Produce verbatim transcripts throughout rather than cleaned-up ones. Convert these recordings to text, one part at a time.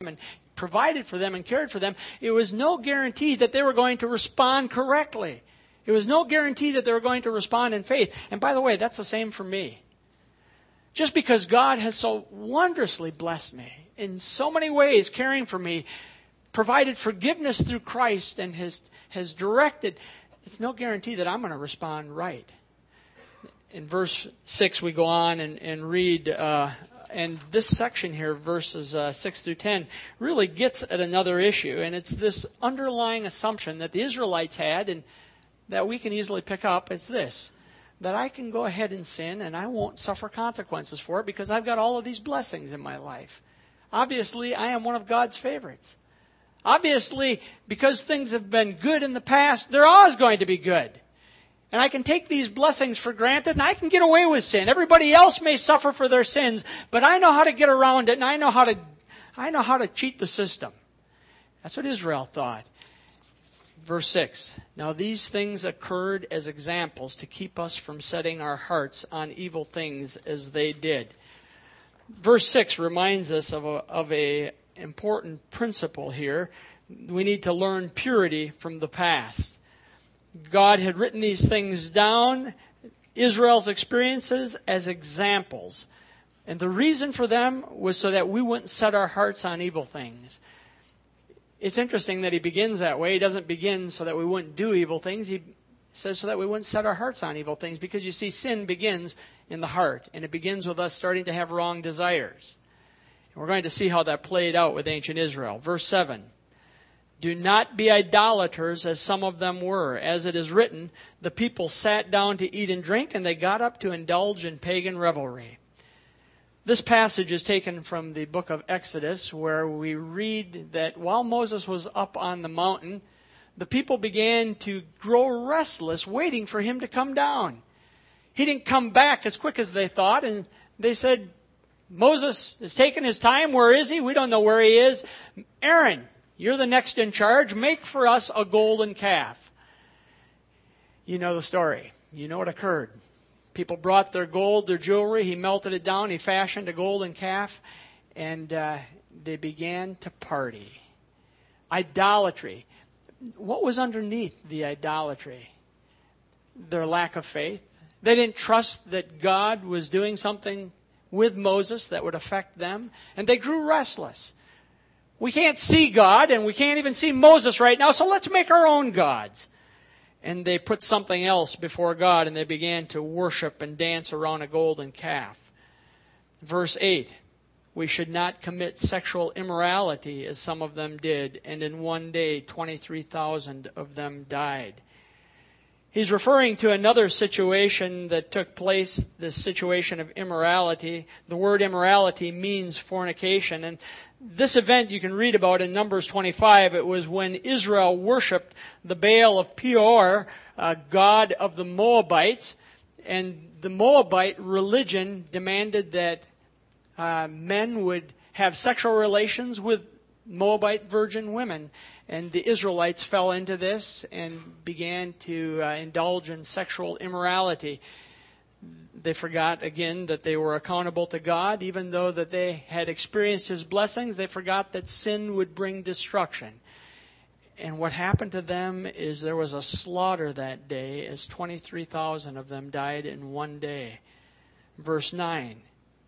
and provided for them and cared for them, it was no guarantee that they were going to respond correctly. It was no guarantee that they were going to respond in faith. And by the way, that's the same for me. Just because God has so wondrously blessed me in so many ways, caring for me, provided forgiveness through Christ, and has, has directed, it's no guarantee that I'm going to respond right. In verse six, we go on and, and read, uh, and this section here, verses uh, six through ten, really gets at another issue. And it's this underlying assumption that the Israelites had, and that we can easily pick up. It's this, that I can go ahead and sin and I won't suffer consequences for it because I've got all of these blessings in my life. Obviously, I am one of God's favorites. Obviously, because things have been good in the past, they're always going to be good. And I can take these blessings for granted and I can get away with sin. Everybody else may suffer for their sins, but I know how to get around it, and I know how to, I know how to cheat the system. That's what Israel thought. Verse six, now these things occurred as examples to keep us from setting our hearts on evil things as they did. Verse six reminds us of a, of a important principle here. We need to learn purity from the past. God had written these things down, Israel's experiences, as examples. And the reason for them was so that we wouldn't set our hearts on evil things. It's interesting that he begins that way. He doesn't begin so that we wouldn't do evil things. He says so that we wouldn't set our hearts on evil things. Because you see, sin begins in the heart. And it begins with us starting to have wrong desires. And we're going to see how that played out with ancient Israel. Verse seven. Do not be idolaters as some of them were. As it is written, the people sat down to eat and drink, and they got up to indulge in pagan revelry. This passage is taken from the book of Exodus, where we read that while Moses was up on the mountain, the people began to grow restless, waiting for him to come down. He didn't come back as quick as they thought, and they said, Moses has taken his time. Where is he? We don't know where he is. Aaron, you're the next in charge. Make for us a golden calf. You know the story. You know what occurred. People brought their gold, their jewelry. He melted it down. He fashioned a golden calf. And uh, they began to party. Idolatry. What was underneath the idolatry? Their lack of faith. They didn't trust that God was doing something with Moses that would affect them. And they grew restless. We can't see God, and we can't even see Moses right now, so let's make our own gods. And they put something else before God, and they began to worship and dance around a golden calf. Verse eight, we should not commit sexual immorality as some of them did, and in one day twenty-three thousand of them died. He's referring to another situation that took place, this situation of immorality. The word immorality means fornication, and this event you can read about in Numbers twenty-five. It was when Israel worshipped the Baal of Peor, uh, god of the Moabites. And the Moabite religion demanded that uh, men would have sexual relations with Moabite virgin women. And the Israelites fell into this and began to uh, indulge in sexual immorality. They forgot, again, that they were accountable to God. Even though that they had experienced His blessings, they forgot that sin would bring destruction. And what happened to them is there was a slaughter that day, as twenty-three thousand of them died in one day. Verse nine,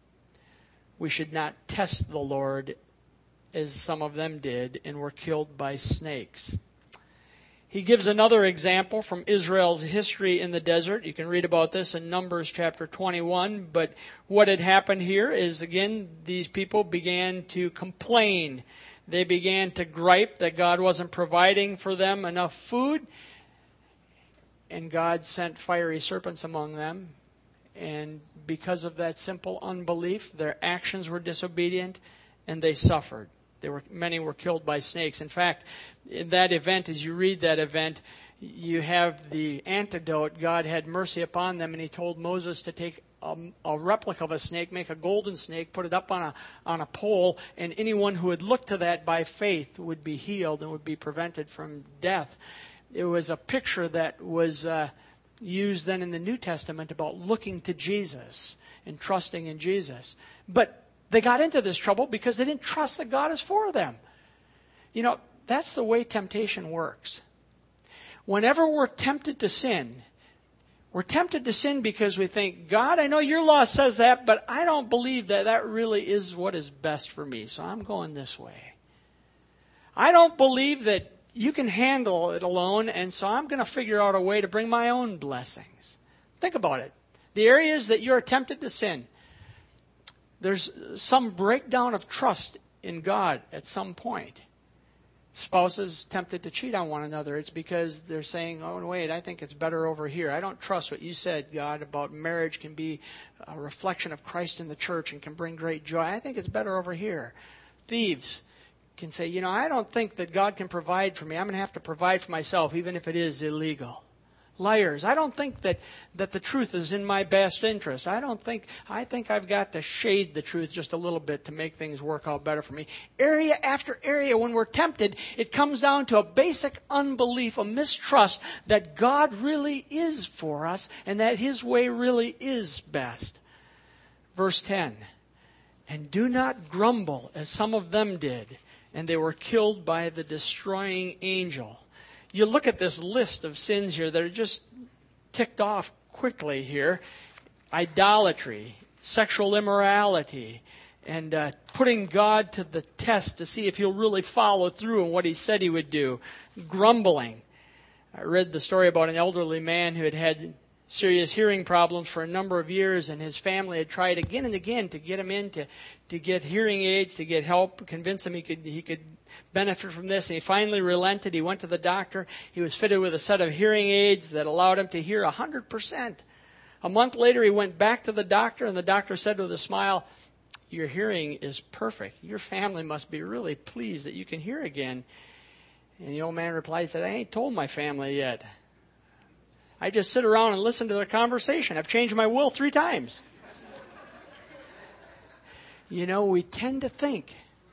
we should not test the Lord as some of them did and were killed by snakes. He gives another example from Israel's history in the desert. You can read about this in Numbers chapter twenty-one. But what had happened here is, again, these people began to complain. They began to gripe that God wasn't providing for them enough food. And God sent fiery serpents among them. And because of that simple unbelief, their actions were disobedient and they suffered. They were, many were killed by snakes. In fact, in that event, as you read that event, you have the antidote. God had mercy upon them, and He told Moses to take a, a replica of a snake, make a golden snake, put it up on a on a pole, and anyone who would look to that by faith would be healed and would be prevented from death. It was a picture that was uh, used then in the New Testament about looking to Jesus and trusting in Jesus. But They got into this trouble because they didn't trust that God is for them. You know, that's the way temptation works. Whenever we're tempted to sin, we're tempted to sin because we think, God, I know your law says that, but I don't believe that that really is what is best for me, so I'm going this way. I don't believe that you can handle it alone, and so I'm going to figure out a way to bring my own blessings. Think about it. The areas that you're tempted to sin, there's some breakdown of trust in God at some point. Spouses tempted to cheat on one another. It's because they're saying, oh, wait, I think it's better over here. I don't trust what you said, God, about marriage can be a reflection of Christ in the church and can bring great joy. I think it's better over here. Thieves can say, you know, I don't think that God can provide for me. I'm going to have to provide for myself, even if it is illegal. Liars, I don't think that, that the truth is in my best interest. I don't think, I think I've got to shade the truth just a little bit to make things work out better for me. Area after area, when we're tempted, it comes down to a basic unbelief, a mistrust that God really is for us and that His way really is best. Verse ten, and do not grumble as some of them did, and they were killed by the destroying angel. You look at this list of sins here that are just ticked off quickly here. Idolatry, sexual immorality, and uh, putting God to the test to see if He'll really follow through on what He said He would do. Grumbling. I read the story about an elderly man who had had serious hearing problems for a number of years, and his family had tried again and again to get him in to, to get hearing aids, to get help, convince him he could he could benefit from this. And he finally relented. He went to the doctor. He was fitted with a set of hearing aids that allowed him to hear one hundred percent. A month later, he went back to the doctor, and the doctor said with a smile, your hearing is perfect. Your family must be really pleased that you can hear again. And the old man replied, he said, I ain't told my family yet. I just sit around and listen to their conversation. I've changed my will three times. You know, we tend to think,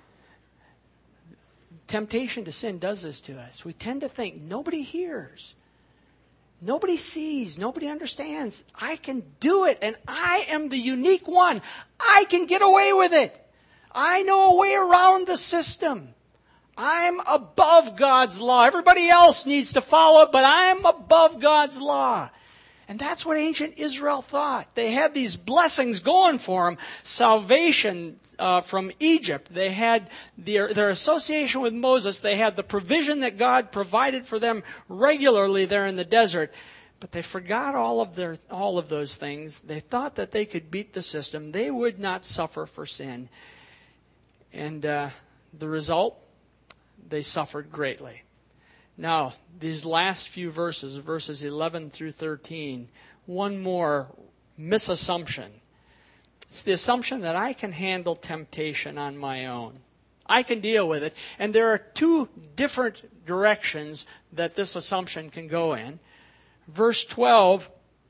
temptation to sin does this to us. We tend to think nobody hears. Nobody sees. Nobody understands. I can do it, and I am the unique one. I can get away with it. I know a way around the system. I'm above God's law. Everybody else needs to follow it, but I'm above God's law. And that's what ancient Israel thought. They had these blessings going for them. Salvation uh, from Egypt. They had their, their association with Moses. They had the provision that God provided for them regularly there in the desert. But they forgot all of their all of those things. They thought that they could beat the system. They would not suffer for sin. And uh, the result? They suffered greatly. Now, these last few verses, verses eleven through thirteen, one more misassumption. It's the assumption that I can handle temptation on my own. I can deal with it. And there are two different directions that this assumption can go in. Verse twelve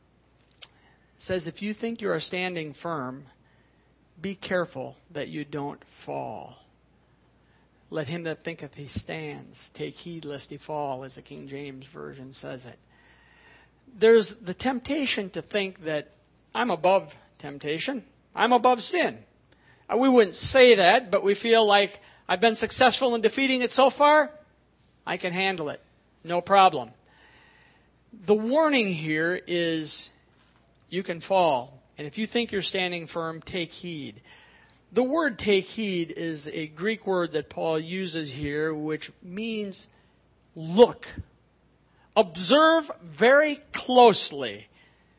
says, if you think you are standing firm, be careful that you don't fall. Let him that thinketh he stands take heed lest he fall, as the King James Version says it. There's the temptation to think that I'm above temptation. I'm above sin. We wouldn't say that, but we feel like I've been successful in defeating it so far. I can handle it. No problem. The warning here is you can fall. And if you think you're standing firm, take heed. The word take heed is a Greek word that Paul uses here, which means look. Observe very closely.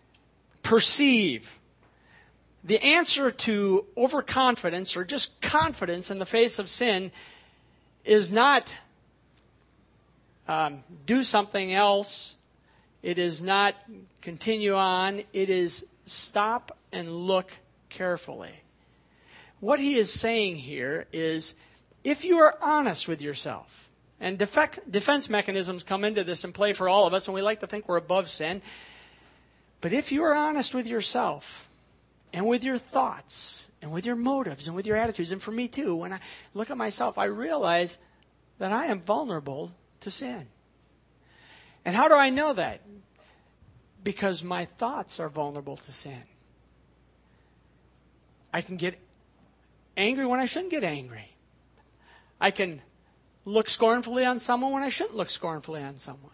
Perceive. The answer to overconfidence or just confidence in the face of sin is not um, do something else. It is not continue on. It is stop and look carefully. What he is saying here is, if you are honest with yourself, and defect, defense mechanisms come into this and play for all of us, and we like to think we're above sin, but if you are honest with yourself, and with your thoughts, and with your motives, and with your attitudes, and for me too, when I look at myself, I realize that I am vulnerable to sin. And how do I know that? Because my thoughts are vulnerable to sin. I can get angry when I shouldn't get angry. I can look scornfully on someone when I shouldn't look scornfully on someone.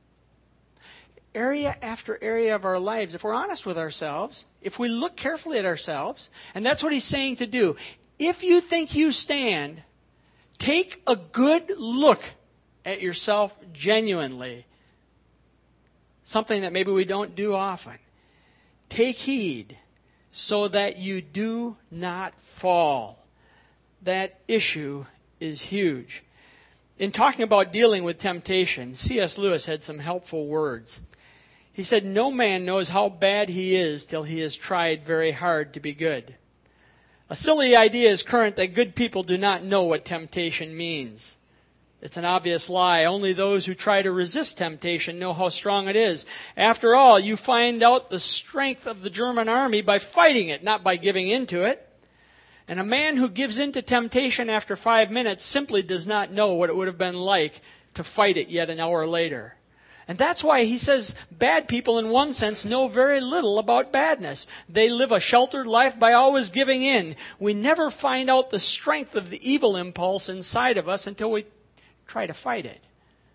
Area after area of our lives, if we're honest with ourselves, if we look carefully at ourselves, and that's what he's saying to do. If you think you stand, take a good look at yourself genuinely. Something that maybe we don't do often. Take heed so that you do not fall. That issue is huge. In talking about dealing with temptation, C S Lewis had some helpful words. He said, "No man knows how bad he is till he has tried very hard to be good. A silly idea is current that good people do not know what temptation means. It's an obvious lie. Only those who try to resist temptation know how strong it is. After all, you find out the strength of the German army by fighting it, not by giving in to it. And a man who gives in to temptation after five minutes simply does not know what it would have been like to fight it yet an hour later." And that's why he says bad people, in one sense, know very little about badness. They live a sheltered life by always giving in. We never find out the strength of the evil impulse inside of us until we try to fight it.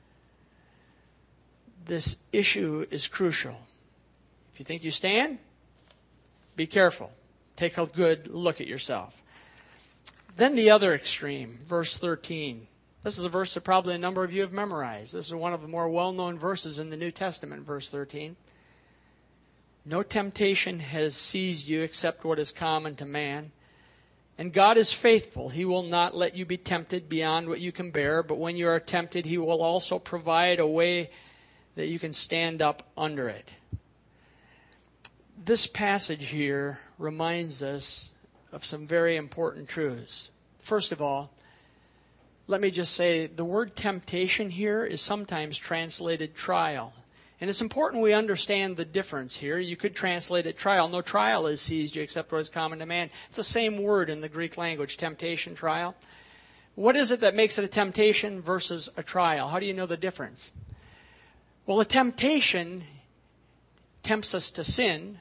This issue is crucial. If you think you stand, be careful. Take a good look at yourself. Then the other extreme, verse thirteen. This is a verse that probably a number of you have memorized. This is one of the more well-known verses in the New Testament, verse thirteen. "No temptation has seized you except what is common to man. And God is faithful. He will not let you be tempted beyond what you can bear, but when you are tempted, He will also provide a way that you can stand up under it." This passage here reminds us of some very important truths. First of all, let me just say the word temptation here is sometimes translated trial. And it's important we understand the difference here. You could translate it trial. No trial has seized you except what is common to man. It's the same word in the Greek language, temptation, trial. What is it that makes it a temptation versus a trial? How do you know the difference? Well, a temptation tempts us to sin.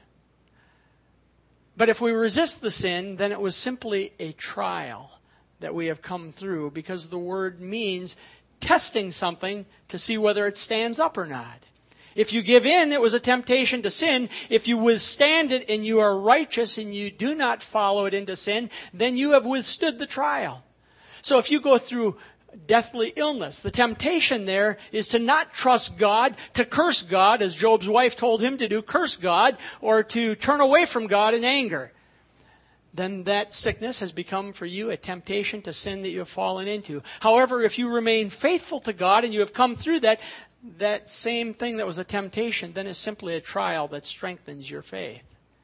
But if we resist the sin, then it was simply a trial that we have come through, because the word means testing something to see whether it stands up or not. If you give in, it was a temptation to sin. If you withstand it and you are righteous and you do not follow it into sin, then you have withstood the trial. So if you go through deathly illness, the temptation there is to not trust God, to curse God, as Job's wife told him to do, curse God, or to turn away from God in anger. Then that sickness has become for you a temptation to sin that you have fallen into. However, if you remain faithful to God and you have come through that, that same thing that was a temptation then is simply a trial that strengthens your faith.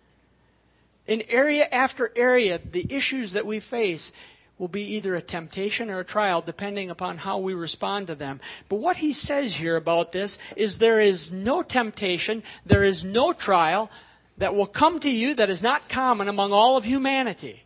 In area after area, the issues that we face will be either a temptation or a trial, depending upon how we respond to them. But what he says here about this is there is no temptation, there is no trial that will come to you that is not common among all of humanity.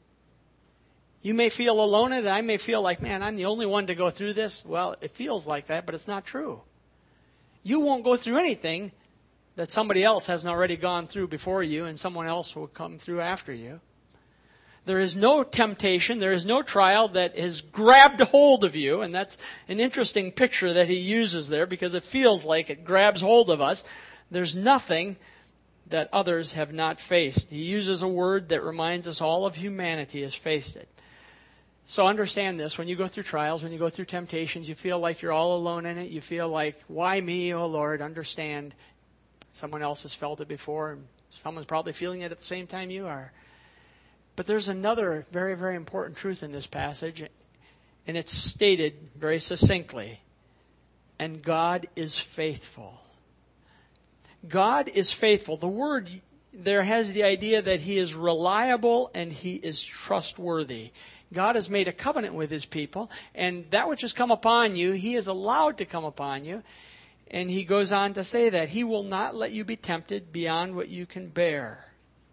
You may feel alone in it. I may feel like, man, I'm the only one to go through this. Well, it feels like that, but it's not true. You won't go through anything that somebody else hasn't already gone through before you, and someone else will come through after you. There is no temptation, there is no trial that has grabbed hold of you, and that's an interesting picture that he uses there, because it feels like it grabs hold of us. There's nothing that others have not faced. He uses a word that reminds us all of humanity has faced it. So understand this, when you go through trials, when you go through temptations, you feel like you're all alone in it. You feel like, why me, oh Lord? Understand, someone else has felt it before, and someone's probably feeling it at the same time you are. But there's another very, very important truth in this passage, and it's stated very succinctly. And God is faithful. God is faithful. The word there has the idea that He is reliable and He is trustworthy. God has made a covenant with His people, and that which has come upon you, He is allowed to come upon you. And He goes on to say that He will not let you be tempted beyond what you can bear.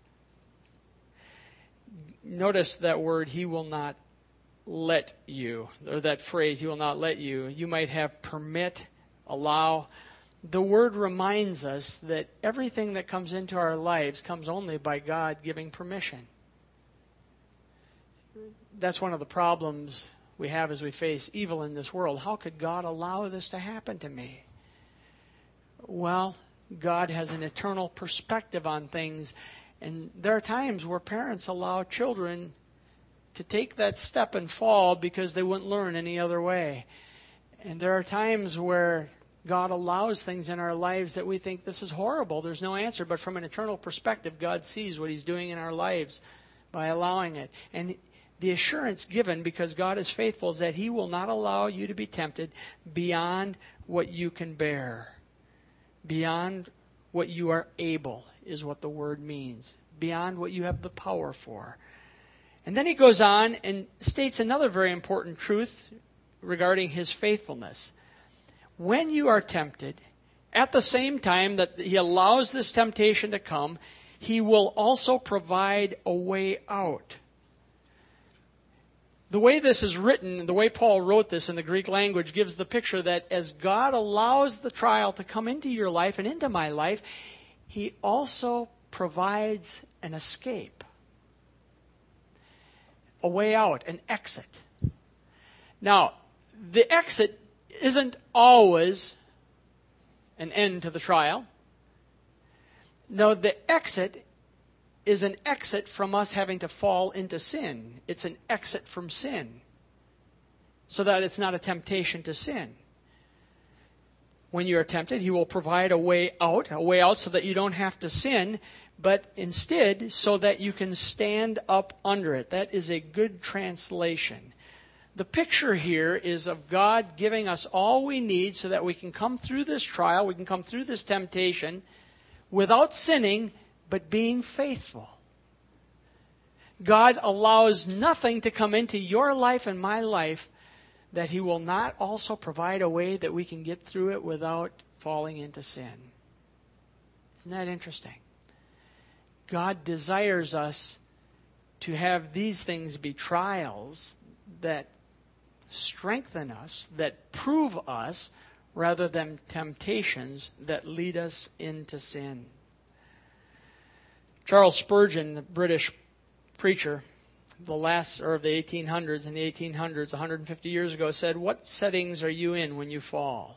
Notice that word, He will not let you, or that phrase, He will not let you. You might have permit, allow. The word reminds us that everything that comes into our lives comes only by God giving permission. that's one of the problems we have as we face evil in this world. How could God allow this to happen to me? Well, God has an eternal perspective on things, and there are times where parents allow children to take that step and fall because they wouldn't learn any other way. And there are times where God allows things in our lives that we think this is horrible. There's no answer. But from an eternal perspective, God sees what He's doing in our lives by allowing it. And the assurance given, because God is faithful, is that He will not allow you to be tempted beyond what you can bear. Beyond what you are able is what the word means. Beyond what you have the power for. And then he goes on and states another very important truth regarding His faithfulness. When you are tempted, at the same time that He allows this temptation to come, He will also provide a way out. The way this is written, the way Paul wrote this in the Greek language, gives the picture that as God allows the trial to come into your life and into my life, He also provides an escape, a way out, an exit. Now, the exit isn't always an end to the trial. No, the exit is an exit from us having to fall into sin. It's an exit from sin, so that it's not a temptation to sin. When you are tempted, He will provide a way out, a way out so that you don't have to sin, but instead so that you can stand up under it. That is a good translation. The picture here is of God giving us all we need so that we can come through this trial, we can come through this temptation without sinning, but being faithful. God allows nothing to come into your life and my life that He will not also provide a way that we can get through it without falling into sin. Isn't that interesting? God desires us to have these things be trials that strengthen us, that prove us, rather than temptations that lead us into sin. Charles Spurgeon, the British preacher, the last or of the eighteen hundreds, in the eighteen hundreds, one hundred fifty years ago, said, "What settings are you in when you fall?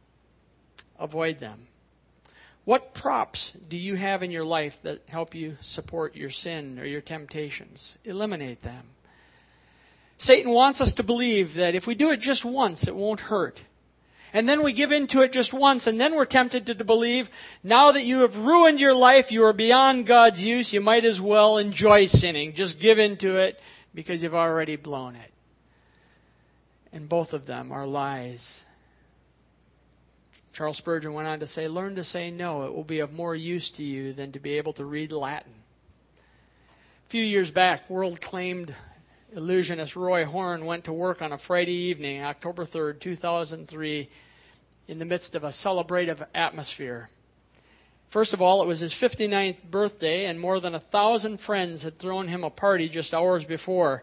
Avoid them. What props do you have in your life that help you support your sin or your temptations? Eliminate them." Satan wants us to believe that if we do it just once, it won't hurt. And then we give in to it just once, and then we're tempted to believe, now that you have ruined your life, you are beyond God's use, you might as well enjoy sinning. Just give in to it because you've already blown it. And both of them are lies. Charles Spurgeon went on to say, "Learn to say no. It will be of more use to you than to be able to read Latin." A few years back, world-acclaimed illusionist Roy Horn went to work on a Friday evening, October third, two thousand three, in the midst of a celebrative atmosphere. First of all, it was his fifty-ninth birthday, and more than a thousand friends had thrown him a party just hours before.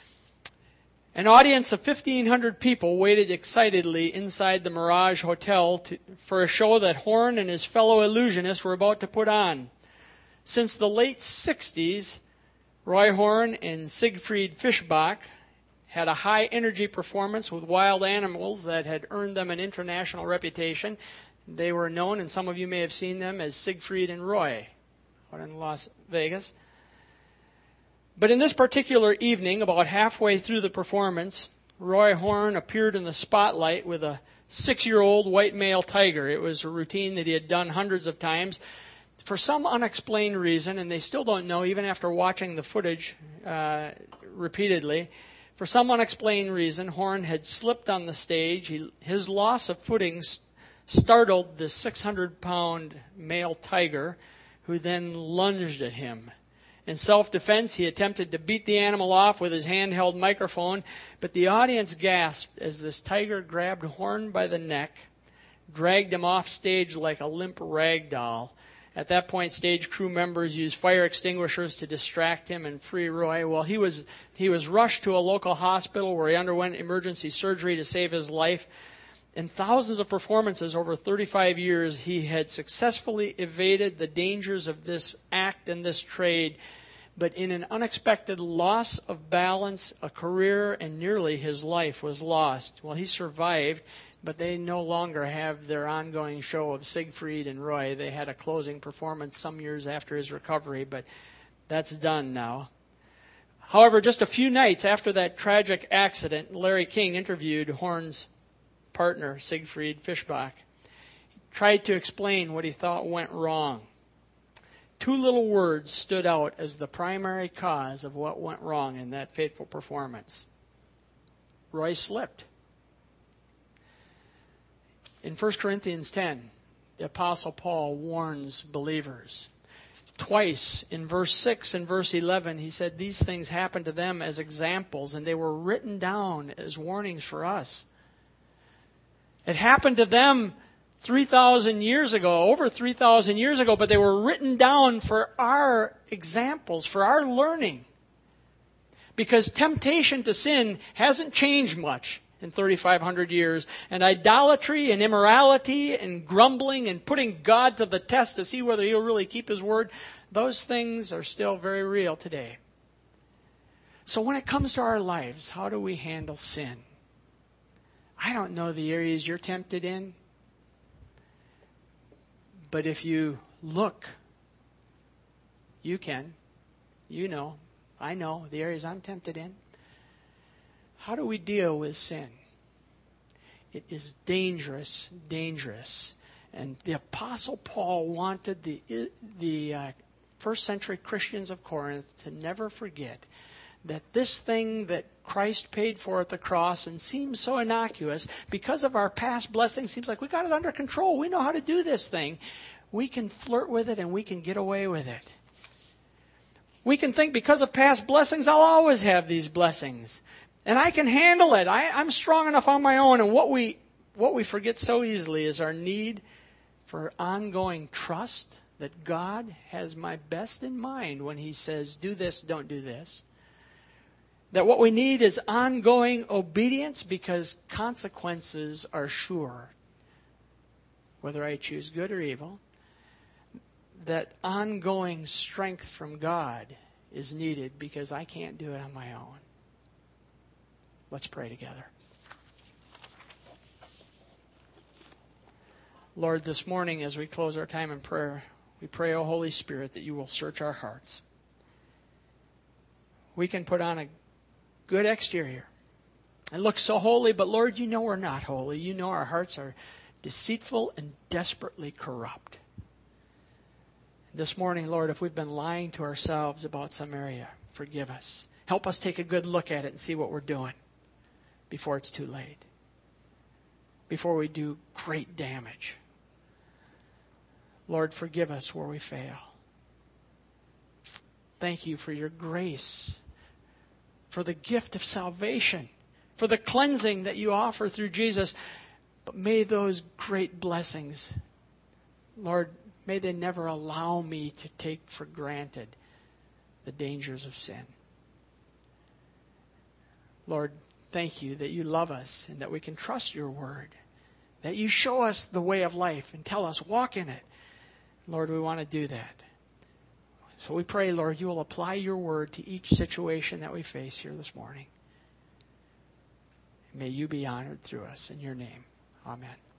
An audience of fifteen hundred people waited excitedly inside the Mirage Hotel to, for a show that Horn and his fellow illusionists were about to put on. Since the late sixties, Roy Horn and Siegfried Fischbach had a high-energy performance with wild animals that had earned them an international reputation. They were known, and some of you may have seen them, as Siegfried and Roy out in Las Vegas. But in this particular evening, about halfway through the performance, Roy Horn appeared in the spotlight with a six-year-old white male tiger. It was a routine that he had done hundreds of times. For some unexplained reason, and they still don't know, even after watching the footage uh, repeatedly, for some unexplained reason, Horn had slipped on the stage. He, his loss of footing st- startled the six hundred pound male tiger, who then lunged at him. In self-defense, he attempted to beat the animal off with his handheld microphone, but the audience gasped as this tiger grabbed Horn by the neck, dragged him off stage like a limp rag doll. At that point, stage crew members used fire extinguishers to distract him and free Roy. Well, he was he was rushed to a local hospital where he underwent emergency surgery to save his life. In thousands of performances over thirty-five years, he had successfully evaded the dangers of this act and this trade. But in an unexpected loss of balance, a career and nearly his life was lost. Well, he survived, but they no longer have their ongoing show of Siegfried and Roy. They had a closing performance some years after his recovery, but that's done now. However, just a few nights after that tragic accident, Larry King interviewed Horn's partner, Siegfried Fischbach. He tried to explain what he thought went wrong. Two little words stood out as the primary cause of what went wrong in that fateful performance. Roy slipped. In First Corinthians ten, the Apostle Paul warns believers. Twice in verse six and verse eleven, he said these things happened to them as examples, and they were written down as warnings for us. It happened to them three thousand years ago, over three thousand years ago, but they were written down for our examples, for our learning. Because temptation to sin hasn't changed much in thirty-five hundred years. And idolatry and immorality and grumbling and putting God to the test to see whether he'll really keep his word, those things are still very real today. So when it comes to our lives, how do we handle sin? I don't know the areas you're tempted in. But if you look, you can. You know. I know the areas I'm tempted in. How do we deal with sin? It is dangerous, dangerous. And the Apostle Paul wanted the, the uh, first century Christians of Corinth to never forget that this thing that Christ paid for at the cross and seems so innocuous, because of our past blessings, seems like we got it under control. We know how to do this thing. We can flirt with it and we can get away with it. We can think because of past blessings, I'll always have these blessings. And I can handle it. I, I'm strong enough on my own. And what we what we forget so easily is our need for ongoing trust that God has my best in mind when he says, do this, don't do this. That what we need is ongoing obedience because consequences are sure, whether I choose good or evil. That ongoing strength from God is needed because I can't do it on my own. Let's pray together. Lord, this morning as we close our time in prayer, we pray, O Holy Spirit, that you will search our hearts. We can put on a good exterior and look so holy, but Lord, you know we're not holy. You know our hearts are deceitful and desperately corrupt. This morning, Lord, if we've been lying to ourselves about some area, forgive us. Help us take a good look at it and see what we're doing before it's too late. Before we do great damage. Lord, forgive us where we fail. Thank you for your grace, for the gift of salvation, for the cleansing that you offer through Jesus. But may those great blessings, Lord, may they never allow me to take for granted the dangers of sin. Lord, thank you that you love us and that we can trust your word. That you show us the way of life and tell us, walk in it. Lord, we want to do that. So we pray, Lord, you will apply your word to each situation that we face here this morning. May you be honored through us. In your name, amen.